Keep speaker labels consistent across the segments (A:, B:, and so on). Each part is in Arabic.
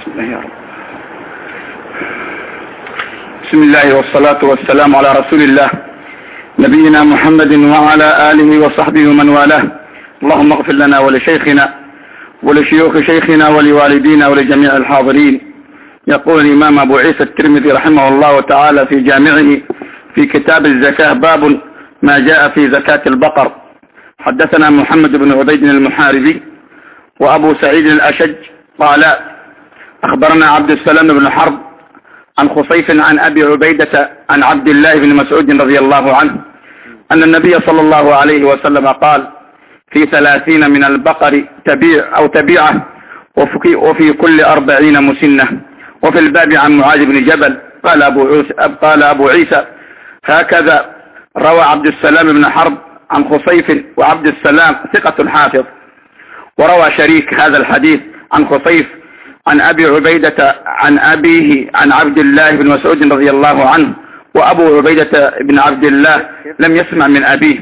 A: بسم الله والصلاة والسلام على رسول الله نبينا محمد وعلى آله وصحبه ومن والاه. اللهم اغفر لنا ولشيخنا ولشيوخ شيخنا ولوالدينا ولجميع الحاضرين. يقول الإمام أبو عيسى الترمذي رحمه الله تعالى في جامعه في كتاب الزكاة باب ما جاء في زكاة البقر. حدثنا محمد بن عبيد المحاربي وأبو سعيد الأشج قال أخبرنا عبد السلام بن حرب عن خصيف عن أبي عبيدة عن عبد الله بن مسعود رضي الله عنه أن النبي صلى الله عليه وسلم قال في 30 من البقر تبيع أو تبيعة وفي كل 40 مسنة. وفي الباب عن معاذ بن جبل قال أبو عيسى هكذا روى عبد السلام بن حرب عن خصيف وعبد السلام ثقة حافظ. وروى شريك هذا الحديث عن خصيف عن أبي عبيدة عن أبيه عن عبد الله بن مسعود رضي الله عنه. وأبو عبيدة بن عبد الله لم يسمع من أبيه.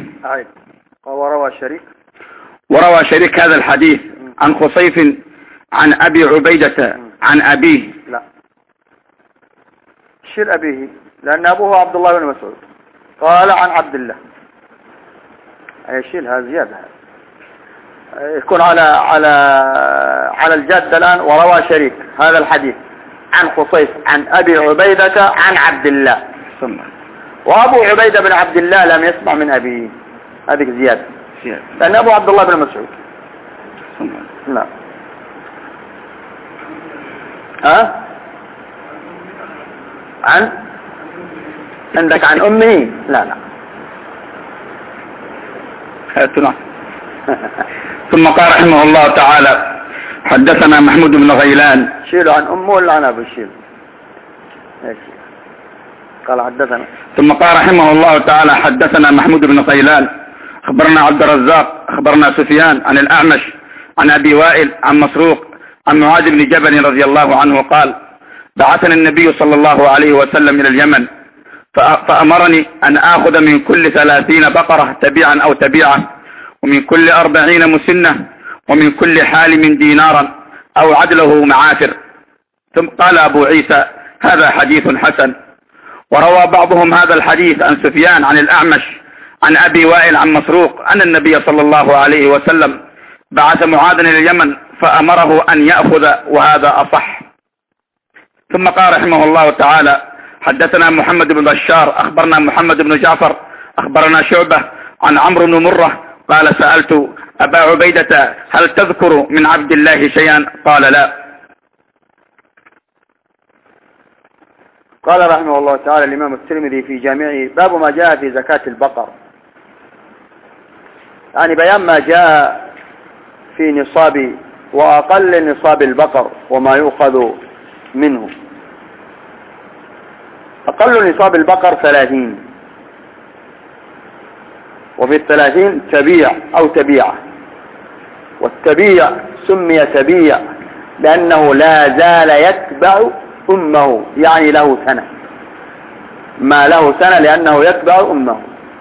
A: وروى شريك هذا الحديث عن خصيف عن أبي عبيدة عن أبيه.
B: لا شيل أبيه لأن أبوه عبد الله بن مسعود قال عن عبد الله يشيلها زيادة يكون على الجد الآن. وروى شريك هذا الحديث عن خصيف عن أبي عبيدة عن عبد الله وأبو عبيدة بن عبد الله لم يسمع من أبيه. هذه زيادة لأن أبو عبد الله بن مسعود. لا عندك عن أمه. لا
A: ثم قال رحمه الله تعالى حدثنا محمود بن غيلان.
B: شيلوا عن أمه ولا عن أبو شيل. قال حدثنا.
A: ثم قال رحمه الله تعالى حدثنا محمود بن غيلان أخبرنا عبد الرزاق أخبرنا سفيان عن الأعمش عن أبي وائل عن مسروق عن معاذ بن جبل رضي الله عنه قال بعثني النبي صلى الله عليه وسلم إلى اليمن فأمرني أن آخذ من كل 30 بقرة تبيعا أو تبيعة ومن كل 40 مسنة ومن كل حالم دينارا أو عدله معافر. ثم قال أبو عيسى هذا حديث حسن. وروى بعضهم هذا الحديث عن سفيان عن الأعمش عن أبي وائل عن مسروق أن النبي صلى الله عليه وسلم بعث معاذا إلى اليمن فأمره أن يأخذ وهذا أصح. ثم قال رحمه الله تعالى حدثنا محمد بن بشار أخبرنا محمد بن جعفر أخبرنا شعبة عن عمرو بن مرة قال سألت أبا عبيدة هل تذكر من عبد الله شيئا قال لا.
B: قال رحمه الله تعالى الإمام الترمذي في جامعه باب ما جاء في زكاة البقر، يعني بيان ما جاء في نصاب وأقل نصاب البقر وما يؤخذ منه. أقل نصاب البقر 30، وفي 30 تبيع أو تبيعة، والتبيع سمي تبيع لأنه لا زال يتبع أمه، يعني له سنة، ما له سنة لأنه يتبع أمه.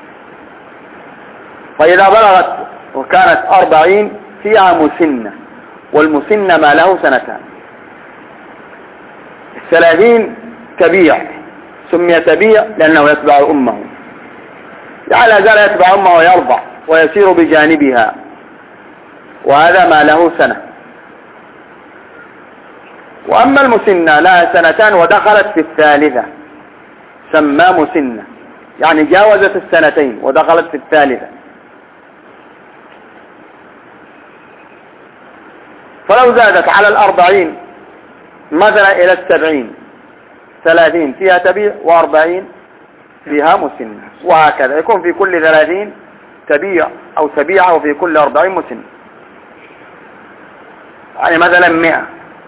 B: فإذا بلغت وكانت 40 فيها مسنة، والمسنة ما له سنتان. 30 تبيع سمي تبيع لأنه يتبع أمه، يعني لا زال يتبع أمه ويرضع ويسير بجانبها، وهذا ما له سنة. وأما المسنة لها سنتان ودخلت في الثالثة سمى مسنة، يعني جاوزت السنتين ودخلت في الثالثة. فلو زادت على 40 مثلا إلى 70، 30 فيها تبيع و40 فيها مسنة، وهكذا يكون في كل 30 تبيع أو تبيعة وفي كل 40 مسنة. يعني مثلا 100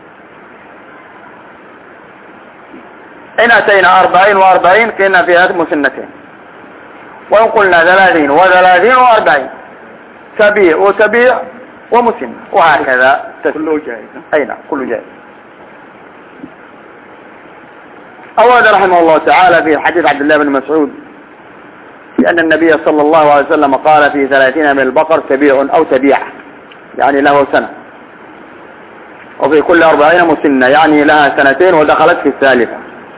B: إن أتينا 40 و40 كنا فيها مسنتين، وإن قلنا 30 و30 و40 تبيع وتبيع ومسنة، وهكذا
A: كله جائز.
B: أي نعم كله جائز. أورد رحمه الله تعالى في حديث عبد الله بن مسعود لأن النبي صلى الله عليه وسلم قال في 30 من البقر تبيع أو تبيعة، يعني له سنة، وفي وفي كل 40 مسنة، يعني لها 2 ودخلت في الثالثة.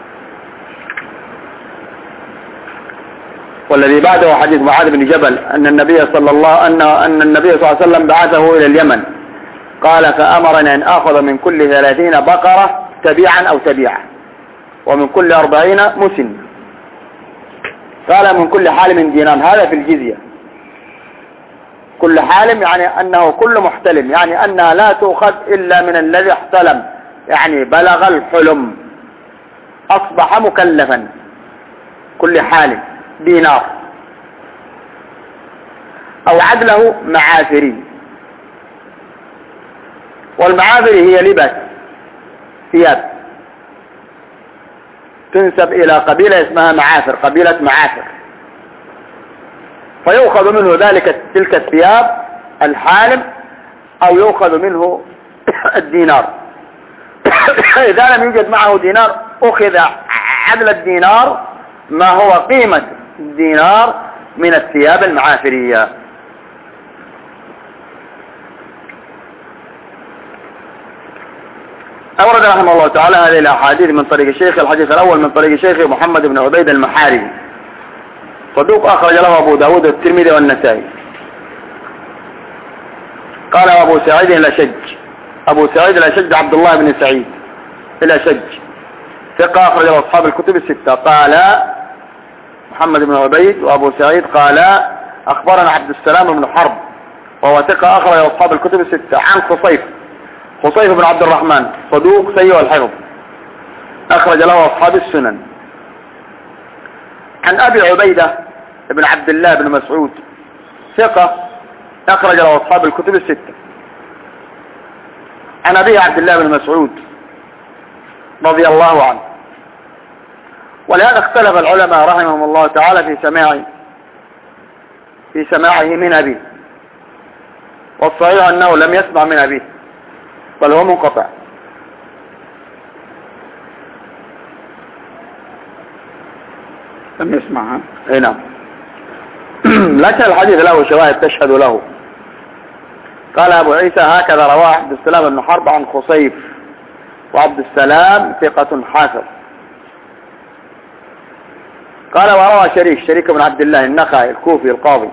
B: والذي بعده حديث معاذ بن جبل أن النبي صلى الله عليه وسلم بعثه إلى اليمن، قال فأمرني أن آخذ من كل 30 بقرة تبيعا أو تبيعة، ومن كل 40 مسن. قال من كل حالم دينار، هذا في الجزية. كل حالم يعني أنه كل محتلم، يعني أنها لا تؤخذ إلا من الذي احتلم، يعني بلغ الحلم أصبح مكلفا. كل حالم دينار، أو عدله معافري. والمعافري هي لباس ثياب تنسب إلى قبيلة اسمها معافر، قبيلة معافر، فيؤخذ منه تلك الثياب الحالم، أو يؤخذ منه الدينار. إذا لم يوجد معه دينار أخذ عدل الدينار، ما هو قيمة الدينار من الثياب المعافرية. أورد رحمه الله تعالى هذه الأحاديث من طريق الشيخ. الحديث الأول من طريق الشيخ محمد بن عبيد المحاربي، صدوق، أخرج له أبو داود والترمذي والنسائي. قال أبو سعيد الأشج، أبو سعيد الأشج عبد الله بن سعيد الأشج، ثقة، أخرج له أصحاب الكتب الستة. قال محمد بن عبيد وأبو سعيد قال أخبرنا عبد السلام بن حرب، وهو ثقة، أخرج له أصحاب الكتب الستة. عن خصيف بن عبد الرحمن، صدوق سيء الحفظ، أخرج له أصحاب السنن. عن أبي عبيدة بن عبد الله بن مسعود، ثقة، أخرج له أصحاب الكتب الستة. عن أبي عبد الله بن مسعود رضي الله عنه. ولهذا اختلف العلماء رحمهم الله تعالى في سماعه من أبيه، والصحيح أنه لم يسمع من أبيه، بل هو منقطع.
A: لم يسمعها.
B: اي نعم. لكن الحديث له شواهد تشهد له. قال أبو عيسى هكذا رواه عبد السلام بن حرب عن خصيف، وعبد السلام ثقة حافظ. قال وروى شريك بن عبد الله النخعي الكوفي القاضي،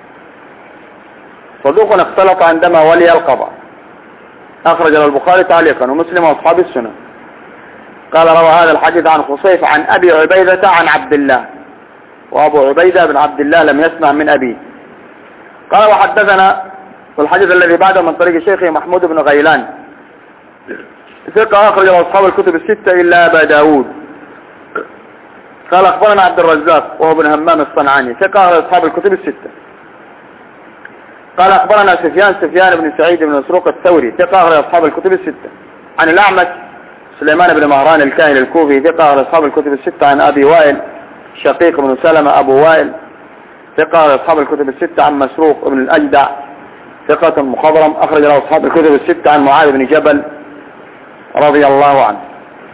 B: صدوق اختلط عندما ولي القضاء، أخرج له البخاري تعليقا ومسلم وأصحاب السنة. قال روى هذا الحديث عن خصيف عن أبي عبيدة عن عبد الله، وأبو عبيدة بن عبد الله لم يسمع من أبيه. قال وحدثنا، والحديث الذي بعده من طريق شيخه محمود بن غيلان، ثقة، أخرج له أصحاب الكتب الستة إلا أبا داود. قال أخبرنا عبد الرزاق وهو بن همام الصنعاني، ثقة، أخرج أصحاب الكتب الستة. قال أخبرنا سفيان بن سعيد بن مسروق الثوري، ثقة، أخرج أصحاب الكتب الستة. عن الأعمش سليمان بن مهران الكاهن الكوفي، ثقة، أخرج أصحاب الكتب الستة. عن أبي وائل شقيق بن سلمة أبو وائل، ثقة، أخرج أصحاب الكتب الستة. عن مسروق بن الأجدع، ثقة مخضرم، أخرج له أصحاب الكتب الستة. عن معاذ بن جبل رضي الله عنه.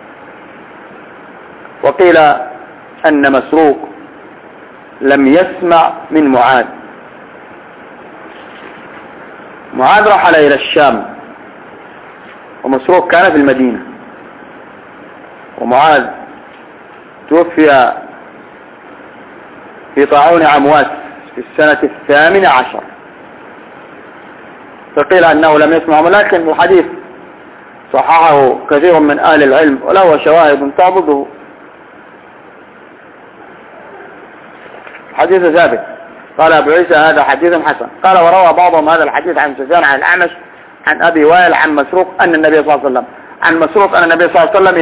B: وقيل أن مسروق لم يسمع من معاذ. معاذ رحل إلى الشام، ومسروق كان في المدينة، ومعاذ توفي في طاعون عمواس في السنة 18، فقيل أنه لم يسمع، ولكن الحديث صححه كثير من أهل العلم وله شواهد تعضده. حديث ثابت. قال أبو عيسى هذا حديث حسن. قال وروى بعضهم هذا الحديث عن سفيان عن الأعمش عن أبي وائل عن مسروق أن النبي صلى الله عليه وسلم، عن مسروق أن النبي صلى الله عليه وسلم،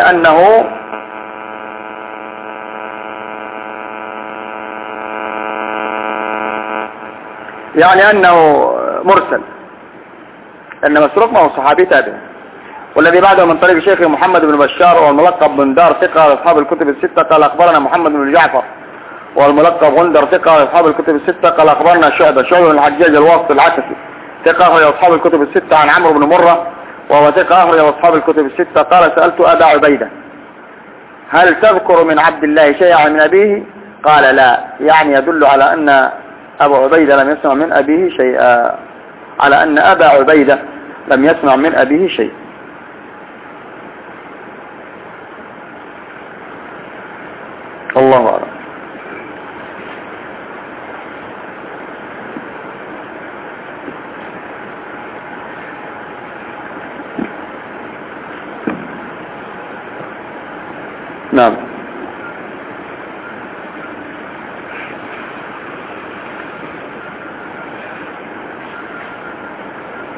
B: يعني أنه مرسل، أن مسروق ما هو صحابي تابع. والذي بعده من طريق شيخ محمد بن بشار والملقب بن دار، ثقة، أصحاب الكتب الستة. قال أخبرنا محمد بن جعفر والملقب غندر، ثقة، أصحاب الكتب الستة. قال أخبرنا شعبة بن الحجاج الواسطي العكسي، ثقة، أخرج أصحاب الكتب الستة. عن عمرو بن مرة وهو ثقة، أخرج أصحاب الكتب الستة. قال سألت أبا عبيدة هل تذكر من عبد الله شيئا من أبيه؟ قال لا، يعني يدل على أن أبا عبيدة لم يسمع من أبيه شيئا، على أن أبا عبيدة لم يسمع من أبيه شيء. والله أعلم. نعم.